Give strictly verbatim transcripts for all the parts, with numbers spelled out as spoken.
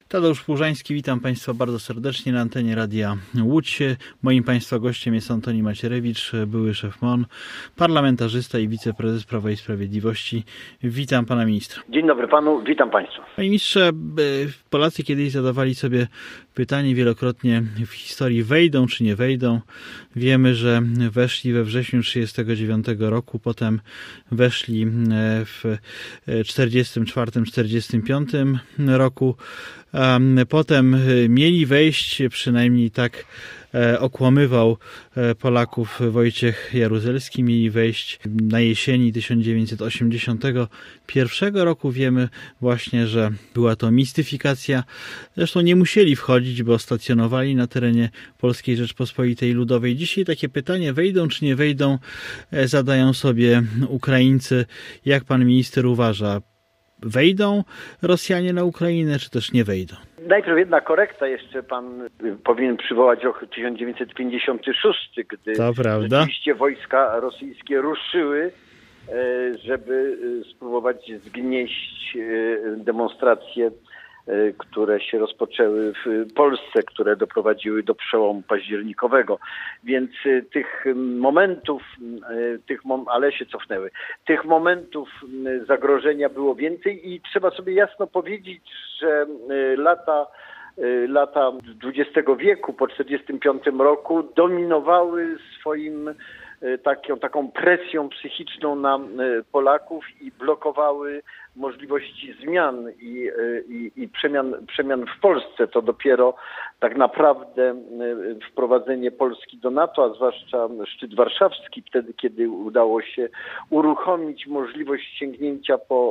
Tadeusz Płużański, witam Państwa bardzo serdecznie na antenie Radia Łódź. Moim Państwa gościem jest Antoni Macierewicz, były szef M O N, parlamentarzysta i wiceprezes Prawa i Sprawiedliwości. Witam Pana Ministra. Dzień dobry Panu, witam Państwa. Panie Ministrze, Polacy kiedyś zadawali sobie pytanie wielokrotnie w historii, wejdą czy nie wejdą. Wiemy, że weszli we wrześniu trzydziestego dziewiątego roku, potem weszli w czterdziestym czwartym czterdziestym piątym roku. Potem mieli wejść, przynajmniej tak okłamywał Polaków Wojciech Jaruzelski, mieli wejść na jesieni tysiąc dziewięćset osiemdziesiątego pierwszego roku. Wiemy właśnie, że była to mistyfikacja. Zresztą nie musieli wchodzić, bo stacjonowali na terenie Polskiej Rzeczpospolitej Ludowej. Dzisiaj takie pytanie, wejdą czy nie wejdą, zadają sobie Ukraińcy. Jak pan minister uważa? Wejdą Rosjanie na Ukrainę, czy też nie wejdą? Najpierw jedna korekta, jeszcze pan powinien przywołać rok tysiąc dziewięćset pięćdziesiąty szósty, gdy to prawda. Rzeczywiście wojska rosyjskie ruszyły, żeby spróbować zgnieść demonstracje, które się rozpoczęły w Polsce, które doprowadziły do przełomu październikowego. Więc tych momentów, tych mom- ale się cofnęły, tych momentów zagrożenia było więcej i trzeba sobie jasno powiedzieć, że lata lata dwudziestego wieku po czterdziestym piątym roku dominowały swoim taką, taką presją psychiczną na Polaków i blokowały możliwości zmian i, i, i przemian, przemian w Polsce. To dopiero tak naprawdę wprowadzenie Polski do NATO, a zwłaszcza szczyt warszawski, wtedy kiedy udało się uruchomić możliwość sięgnięcia po,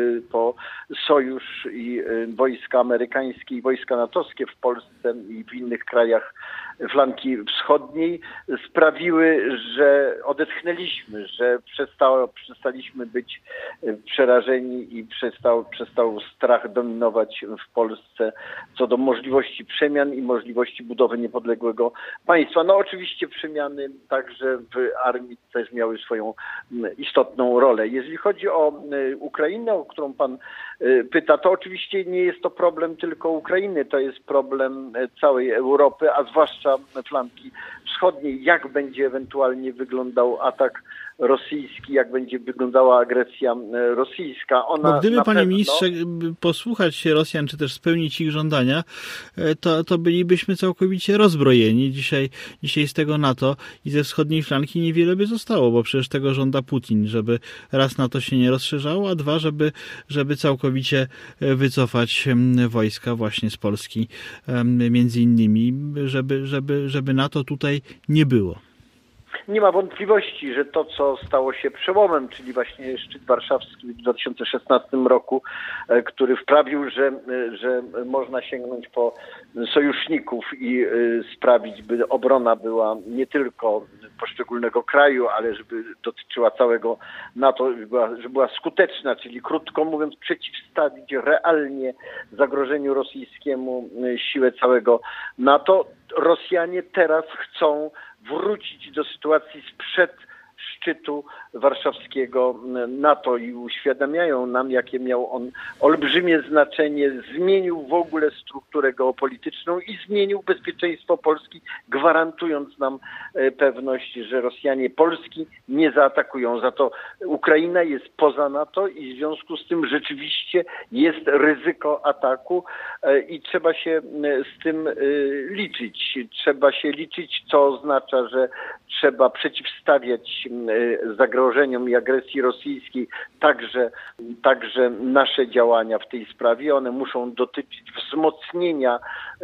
po sojusz i wojska amerykańskie i wojska natowskie w Polsce i w innych krajach flanki wschodniej, sprawiły, że odetchnęliśmy, że przestało, przestaliśmy być przerażeni i przestał, przestał strach dominować w Polsce co do możliwości przemian i możliwości budowy niepodległego państwa. No oczywiście przemiany także w armii też miały swoją istotną rolę. Jeżeli chodzi o Ukrainę, o którą pan pyta, to oczywiście nie jest to problem tylko Ukrainy, to jest problem całej Europy, a zwłaszcza flanki wschodniej. Jak będzie ewentualnie wyglądał atak rosyjski, jak będzie wyglądała agresja rosyjska. Ona Bo gdyby, na panie pewno... ministrze, posłuchać się Rosjan, czy też spełnić ich żądania, to, to bylibyśmy całkowicie rozbrojeni. Dzisiaj, dzisiaj z tego NATO i ze wschodniej flanki niewiele by zostało, bo przecież tego żąda Putin, żeby raz NATO się nie rozszerzało, a dwa, żeby, żeby całkowicie wycofać wojska właśnie z Polski, między innymi, żeby, żeby, żeby NATO tutaj nie było. Nie ma wątpliwości, że to, co stało się przełomem, czyli właśnie szczyt warszawski w dwa tysiące szesnastym roku, który wprawił, że, że można sięgnąć po sojuszników i sprawić, by obrona była nie tylko poszczególnego kraju, ale żeby dotyczyła całego NATO, żeby była, żeby była skuteczna, czyli krótko mówiąc przeciwstawić realnie zagrożeniu rosyjskiemu siłę całego NATO. Rosjanie teraz chcą wrócić do sytuacji sprzed szczytu warszawskiego NATO i uświadamiają nam, jakie miał on olbrzymie znaczenie, zmienił w ogóle strukturę geopolityczną i zmienił bezpieczeństwo Polski, gwarantując nam pewność, że Rosjanie Polski nie zaatakują. Za to Ukraina jest poza NATO i w związku z tym rzeczywiście jest ryzyko ataku i trzeba się z tym liczyć. Trzeba się liczyć, co oznacza, że trzeba przeciwstawiać zagrożeniom i agresji rosyjskiej także, także nasze działania w tej sprawie. One muszą dotyczyć wzmocnienia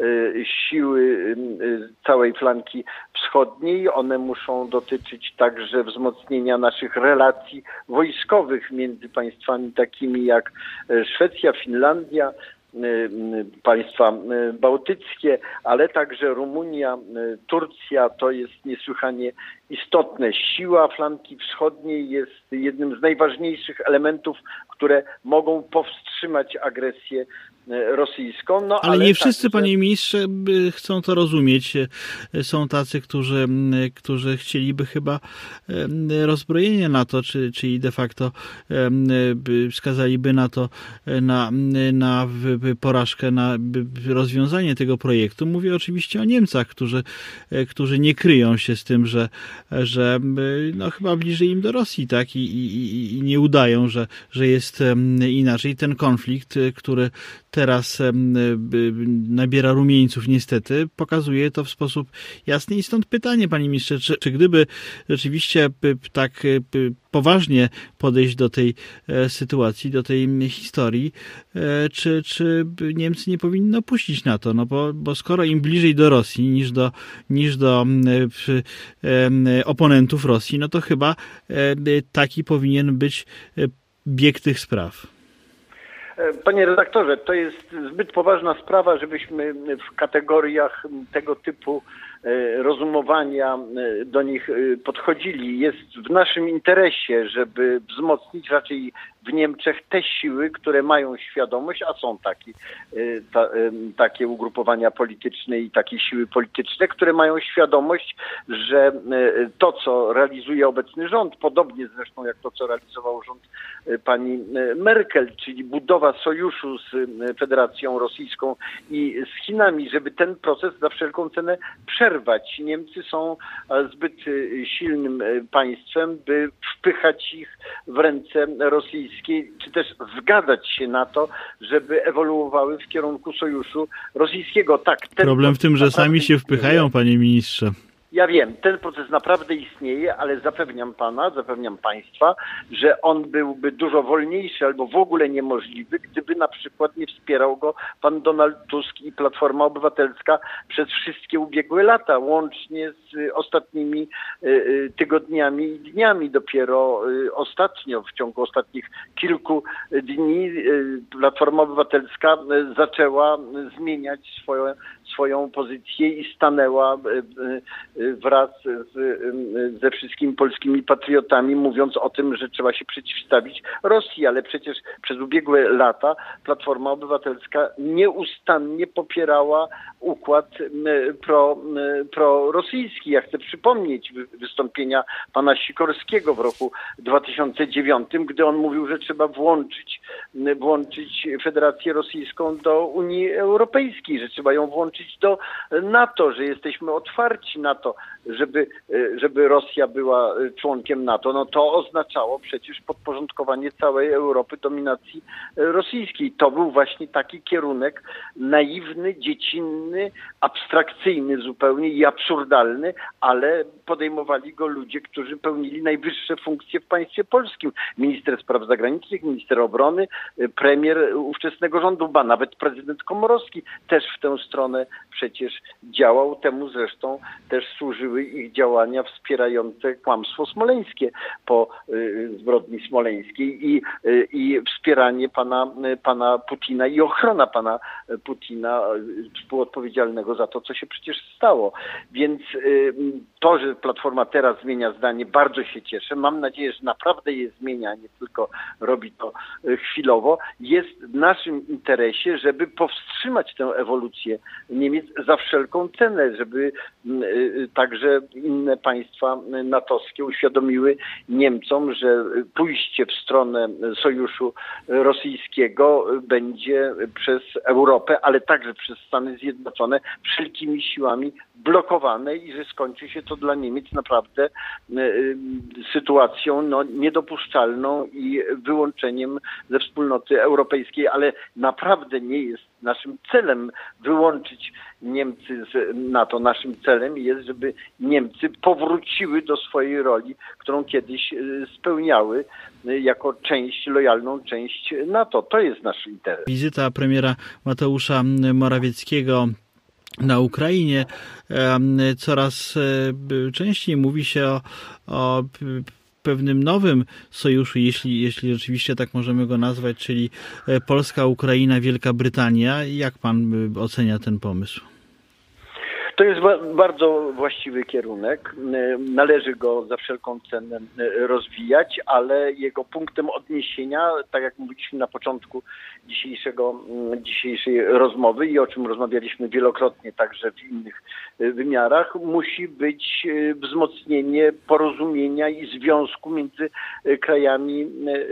siły całej flanki wschodniej. One muszą dotyczyć także wzmocnienia naszych relacji wojskowych między państwami takimi jak Szwecja, Finlandia, państwa bałtyckie, ale także Rumunia, Turcja. To jest niesłychanie istotne. Siła flanki wschodniej jest jednym z najważniejszych elementów, które mogą powstrzymać agresję rosyjską. No, ale, ale nie wszyscy, także... panie ministrze, chcą to rozumieć. Są tacy, którzy, którzy chcieliby chyba rozbrojenia NATO, czy, czyli de facto wskazaliby na to, na, na porażkę, na rozwiązanie tego projektu. Mówię oczywiście o Niemcach, którzy, którzy nie kryją się z tym, że, że no, chyba bliżej im do Rosji, tak? I, i, i nie udają, że, że jest inaczej. Ten konflikt, który teraz nabiera rumieńców niestety, pokazuje to w sposób jasny i stąd pytanie, panie ministrze, czy, czy gdyby rzeczywiście tak poważnie podejść do tej sytuacji, do tej historii, czy, czy Niemcy nie powinny opuścić NATO, no bo, bo skoro im bliżej do Rosji niż do, niż do oponentów Rosji, no to chyba taki powinien być bieg tych spraw. Panie redaktorze, to jest zbyt poważna sprawa, żebyśmy w kategoriach tego typu rozumowania do nich podchodzili. Jest w naszym interesie, żeby wzmocnić raczej w Niemczech te siły, które mają świadomość, a są takie, ta, takie ugrupowania polityczne i takie siły polityczne, które mają świadomość, że to, co realizuje obecny rząd, podobnie zresztą jak to, co realizował rząd pani Merkel, czyli budowa sojuszu z Federacją Rosyjską i z Chinami, żeby ten proces za wszelką cenę przerwać. Niemcy są zbyt silnym państwem, by wpychać ich w ręce rosyjskie, czy też zgadzać się na to, żeby ewoluowały w kierunku sojuszu rosyjskiego. Tak, ten problem w tym, że sami się wpychają, panie ministrze. Ja wiem, ten proces naprawdę istnieje, ale zapewniam pana, zapewniam państwa, że on byłby dużo wolniejszy albo w ogóle niemożliwy, gdyby na przykład nie wspierał go pan Donald Tusk i Platforma Obywatelska przez wszystkie ubiegłe lata, łącznie z ostatnimi tygodniami i dniami. Dopiero ostatnio, w ciągu ostatnich kilku dni Platforma Obywatelska zaczęła zmieniać swoje, swoją pozycję i stanęła wraz z, ze wszystkimi polskimi patriotami, mówiąc o tym, że trzeba się przeciwstawić Rosji, ale przecież przez ubiegłe lata Platforma Obywatelska nieustannie popierała układ pro, prorosyjski. Ja chcę przypomnieć wystąpienia pana Sikorskiego w roku dwa tysiące dziewiątym, gdy on mówił, że trzeba włączyć, włączyć Federację Rosyjską do Unii Europejskiej, że trzeba ją włączyć do NATO, że jesteśmy otwarci na to, żeby, żeby Rosja była członkiem NATO. No to oznaczało przecież podporządkowanie całej Europy dominacji rosyjskiej. To był właśnie taki kierunek naiwny, dziecinny, abstrakcyjny zupełnie i absurdalny, ale podejmowali go ludzie, którzy pełnili najwyższe funkcje w państwie polskim. Minister spraw zagranicznych, minister obrony, premier ówczesnego rządu, ba nawet prezydent Komorowski też w tę stronę przecież działał. Temu zresztą też służyły ich działania wspierające kłamstwo smoleńskie po y, zbrodni smoleńskiej i, y, i wspieranie pana, y, pana Putina i ochrona pana Putina y, współodpowiedzialnego za to, co się przecież stało. Więc y, to, że Platforma teraz zmienia zdanie, bardzo się cieszę. Mam nadzieję, że naprawdę je zmienia, a nie tylko robi to y, chwilowo. Jest w naszym interesie, żeby powstrzymać tę ewolucję Niemiec za wszelką cenę, żeby y, także inne państwa natowskie uświadomiły Niemcom, że pójście w stronę sojuszu rosyjskiego będzie przez Europę, ale także przez Stany Zjednoczone wszelkimi siłami blokowane i że skończy się to dla Niemiec naprawdę sytuacją no, niedopuszczalną i wyłączeniem ze wspólnoty europejskiej, ale naprawdę nie jest naszym celem wyłączyć Niemcy z NATO. Naszym celem jest, żeby Niemcy powróciły do swojej roli, którą kiedyś spełniały jako część, lojalną część NATO. To jest nasz interes. Wizyta premiera Mateusza Morawieckiego na Ukrainie. Coraz częściej mówi się o, o pewnym nowym sojuszu, jeśli, jeśli rzeczywiście tak możemy go nazwać, czyli Polska, Ukraina, Wielka Brytania. Jak pan ocenia ten pomysł? To jest bardzo właściwy kierunek. Należy go za wszelką cenę rozwijać, ale jego punktem odniesienia, tak jak mówiliśmy na początku dzisiejszego, dzisiejszej rozmowy i o czym rozmawialiśmy wielokrotnie także w innych wymiarach, musi być wzmocnienie porozumienia i związku między krajami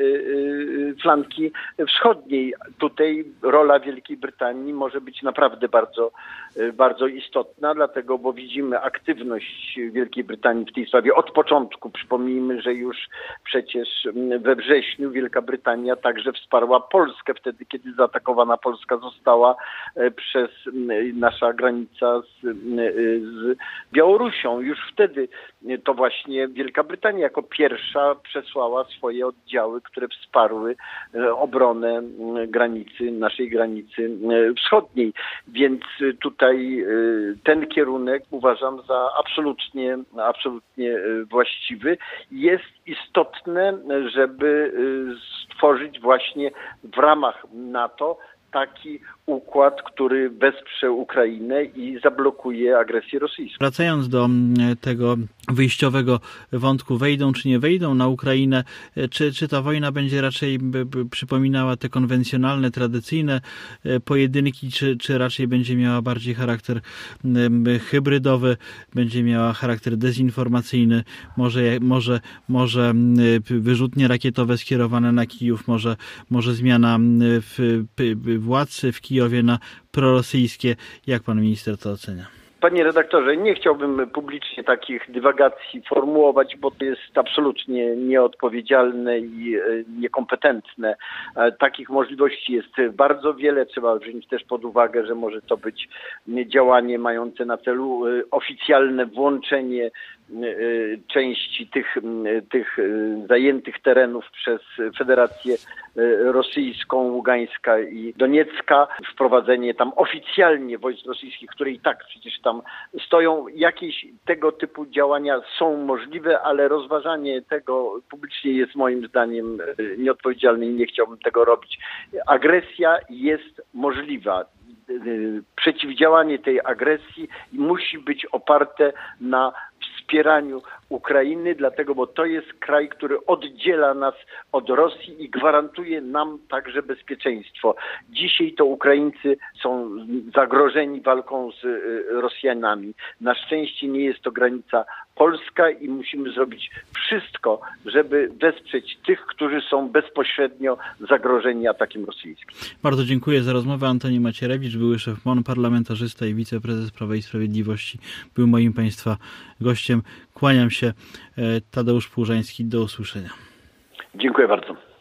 flanki wschodniej. Tutaj rola Wielkiej Brytanii może być naprawdę bardzo, bardzo istotna, dlatego, bo widzimy aktywność Wielkiej Brytanii w tej sprawie od początku. Przypomnijmy, że już przecież we wrześniu Wielka Brytania także wsparła Polskę wtedy, kiedy zaatakowana Polska została przez nasza granica z, z Białorusią. Już wtedy to właśnie Wielka Brytania jako pierwsza przesłała swoje oddziały, które wsparły obronę granicy, naszej granicy wschodniej. Więc tutaj ten kierunek uważam za absolutnie, absolutnie właściwy. Jest istotne, żeby stworzyć właśnie w ramach NATO taki układ, który wesprze Ukrainę i zablokuje agresję rosyjską. Wracając do tego wyjściowego wątku, wejdą czy nie wejdą na Ukrainę, czy, czy ta wojna będzie raczej by, by przypominała te konwencjonalne, tradycyjne pojedynki, czy, czy raczej będzie miała bardziej charakter hybrydowy, będzie miała charakter dezinformacyjny, może, może, może wyrzutnie rakietowe skierowane na Kijów, może, może zmiana w, w władcy w Kijowie na prorosyjskie. Jak pan minister to ocenia? Panie redaktorze, nie chciałbym publicznie takich dywagacji formułować, bo to jest absolutnie nieodpowiedzialne i niekompetentne. Takich możliwości jest bardzo wiele. Trzeba wziąć też pod uwagę, że może to być działanie mające na celu oficjalne włączenie części tych, tych zajętych terenów przez Federację Rosyjską, Ługańska i Doniecka, wprowadzenie tam oficjalnie wojsk rosyjskich, które i tak przecież tam stoją. Jakieś tego typu działania są możliwe, ale rozważanie tego publicznie jest moim zdaniem nieodpowiedzialne i nie chciałbym tego robić. Agresja jest możliwa. Przeciwdziałanie tej agresji musi być oparte na wspieraniu Ukrainy, dlatego, bo to jest kraj, który oddziela nas od Rosji i gwarantuje nam także bezpieczeństwo. Dzisiaj to Ukraińcy są zagrożeni walką z Rosjanami. Na szczęście nie jest to granica polska i musimy zrobić wszystko, żeby wesprzeć tych, którzy są bezpośrednio zagrożeni atakiem rosyjskim. Bardzo dziękuję za rozmowę. Antoni Macierewicz, były szef M O N, parlamentarzysta i wiceprezes Prawa i Sprawiedliwości, był moim państwa gościem. Kłaniam się. Tadeusz Płużański. Do usłyszenia. Dziękuję bardzo.